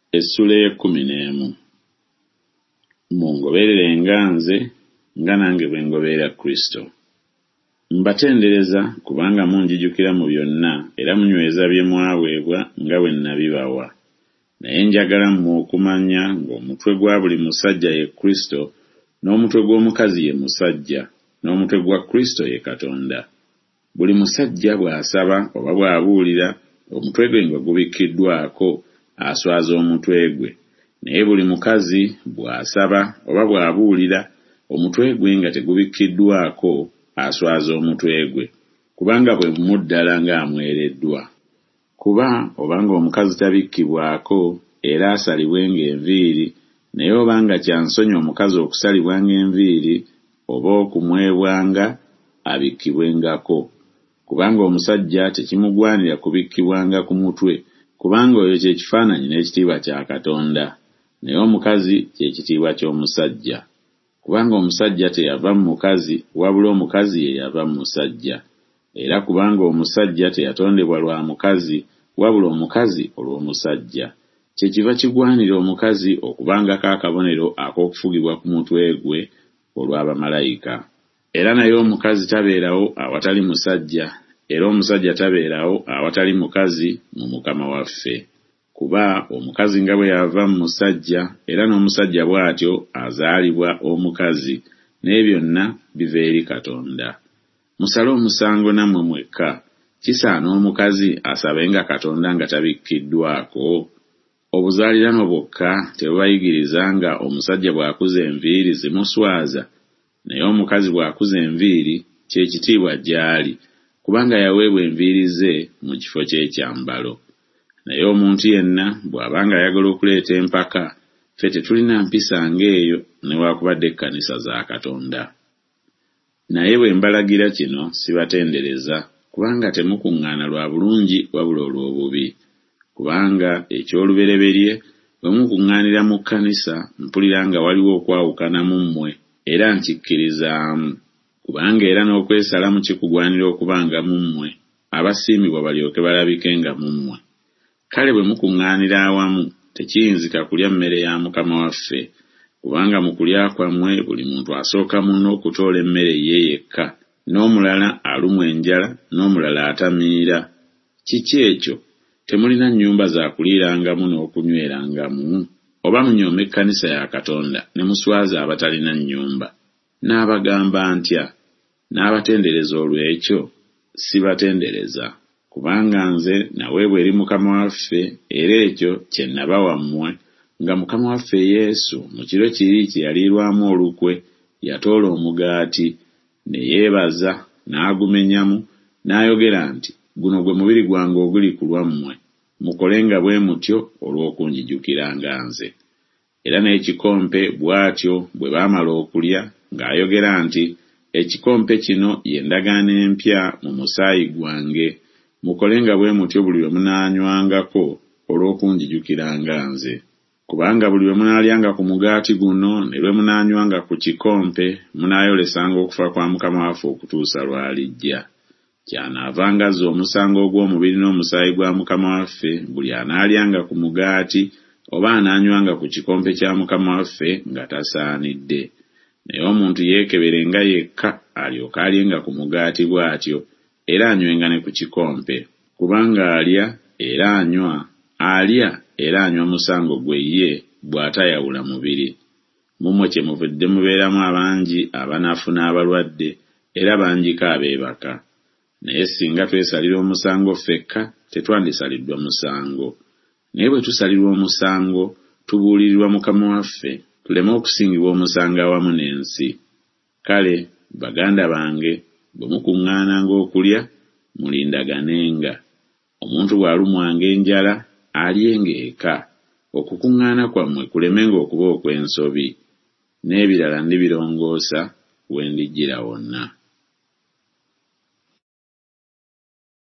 Essula 11. Mungobererenga nze nga nange bwe ngoberera Kristo. Mbatendereza kubanga munjijukira mu byonna era munyweza bye mwaweebwa nga bwe nabibawa. Naye njagala mmwe okumanya ng'omutwe gwa buli musajja ye Kristo, n'omutwe gw'omukazi ye musajja, n'omutwe gwa Kristo ye Katonda. Buli musajja bw'asaba oba bw'abuulira, omutwe gwe nga gubikkiddwako, aswaza omutwe gwe. Naye buli mukazi bw'asaba oba bw'abuulira, omutwe gwe nga tegubikkiddwako, aswaza omutwe gwe, kubanga bwe muddala ng'amwereddwa. Kuba obanga omukazi tabikkibwako era asalibwenga enviiri, naye obanga kyansonyi omukazi okusalibwanga enviiri oba okumwebwanga, abikkibwengako. Kubanga omusajja tekimugwanira kubikkibwanga ku mutwe, kubanga oyo kye kifaananyi n'ekitiibwa kya Katonda, naye omukazi kye kitiibwa ky'omusajja. Kubanga omusajja teyava mu mukazi, wabula omukazi ye yava mu musajja. Era kubanga omusajja teyatondebwa lwa mukazi, wabula omukazi olw'omusajja. Kyekiva kigwanira omukazi okubangako akabonero ak'okufugibwa ku mutwe gwe olw'abamalayika. Era naye omukazi tabeerawo awatali musajja, era omusajja tabeerawo awatali mukazi mu Mukama waffe. Kuba omukazi nga bwe yava mu musajja, era n'omusajja bw'atyo azaalibwa omukazi, naye byonna biva eri Katonda. Musale omusango nammwe mwekka, kisaana omukazi asabenga Katonda nga tabikkiddwako? Obuzaaliranwa bwokka tebubayigiriza nga omusajja bw'akuza enviiri zimuswaza, naye omukazi bw'akuza enviiri kye kitiibwa gy'ali, kubanga yaweebwa enviiri ze mu kifo ky'ekyambalo. Naye omuntu yenna bw'abanga ayagala okuleeta empaka, ffe tetulina mpisa ng'eyo newaakubadde ekkanisa za Katonda. Naye bwe mbalagira kino sibatendereza, kubanga temukuŋŋaana lwa bulungi wabula olw'obubi. Kubanga eky'olubereberye bwe mukuŋŋaanira mu kkanisa, mpulira nga waliwo okwawukana mu mmwe, era nkikkirizaamu. Kubanga era n'okwesalamu kikugwanira okubanga mu mmwe, abasiimibwa balyoke balabikenga mu mmwe. Kale bwe mukuŋŋaanira awamu, tekiyinzika kulya mmere ya Mukama waffe, kubanga mu kulya kwammwe buli muntu asooka munno okutoola emmere ye yekka, n'omulala alumwa enjala, n'omulala atamiira. Kiki ekyo? Temulina nnyumba za kuliirangamu n'okunywerangamu? Oba munyooma ekkanisa ya Katonda ne muswaza abatalina nnyumba? N'abagamba ntya? N'abatendereza olw'ekyo? Sibatendereza. Kubanga nze naweebwa eri Mukama waffe, era ekyo kye nabawa mmwe, nga Mukama waffe Yesu mu kiro kiri kye yaliirwamu olukwe, yatoola omugaati, ne yeebaza, n'agumenyamu, n'ayogera nti, guno gwe mubiri gwange oguli ku lwammwe, mukolenga bwe mutyo olw'okunjijukiranga nze. Era n'ekikompe bw'atyo bwe baamala okulya, ng'ayogera nti, ekikompe kino ye ndagaano empya mu musaayi gwange, mukolenga bwe mutyo buli lwe munaanywangako olw'okunjijukiranga nze. Kubanga buli lwe munaalyanga ku mugaati guno ne lwe munaanywanga ku kikompe, munaayolesanga okufa kwa Mukama waffe okutuusa lw'alijja. Kyanaavanga azza omusango ogw'omubiri n'omusaayi gwa Mukama waffe buli anaalyanga ku mugaati oba anaanywanga ku kikompe kya Mukama waffe nga tasaanidde. Naye omuntu yeekeberenga yekka alyoke alyenga ku mugaati bw'atyo, era anywenga ne ku kikompe. Kubanga alya era anywa musango gwe ye bw'atayawula mubiri. Mumwe kyemuvudde mubeeramu abangi abanafu n'abalwadde, era bangiko abeebaka. Naye singa twesalira omusango ffekka, tetwandisaliddwa musango. Naye bwe tusalirwa omusango, tubuulirirwa Mukama waffe, tuleme okusingibwa omusango awamu n'ensi. Kale, baganda bange, bwe mukuŋŋaananga okulya, mulindaganenga. Omuntu bw'alumwanga enjala, alyenga eka, okukuŋŋaana kwammwe kulemenga okuba okw'ensobi. N'ebirala ndibirongoosa we ndijjira wonna.